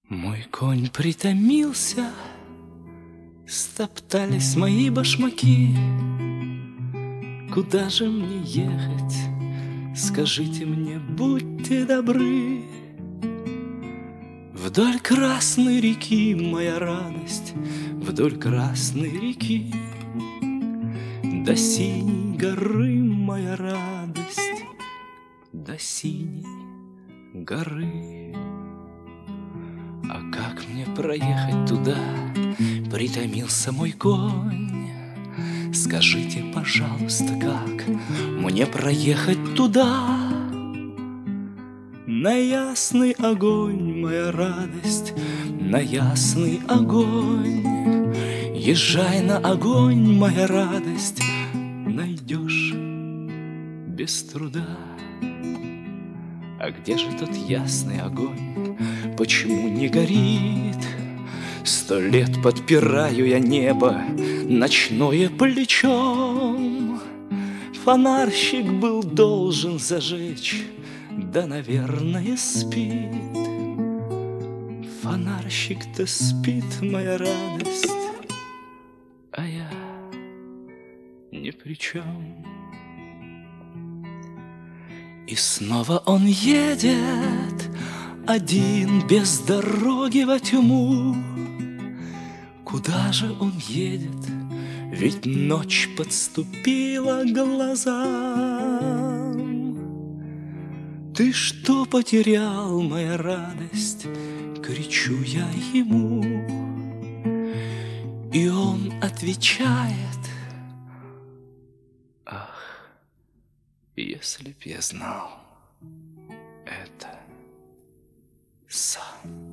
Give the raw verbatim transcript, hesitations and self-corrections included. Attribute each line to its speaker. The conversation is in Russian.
Speaker 1: Мой конь притомился, стоптались мои башмаки. Куда же мне ехать? Скажите мне, будьте добры. Вдоль Красной реки, моя радость, вдоль Красной реки, до синей горы, моя радость, до синей горы. А как мне проехать туда? Притомился мой конь. Скажите, пожалуйста, как мне проехать туда? На ясный огонь, моя радость, на ясный огонь. Езжай на огонь, моя радость, найдешь без труда. А где же тот ясный огонь? Почему не горит? Сто лет подпираю я небо ночное плечом. Фонарщик был должен зажечь, да, наверное, спит. Фонарщик-то спит, моя радость, а я ни при чем. И снова он едет один без дороги во тьму. Куда же он едет? Ведь ночь подступила к глазам. Ты что потерял, моя радость? Кричу я ему. И он отвечает: ах, если б я знал это сам.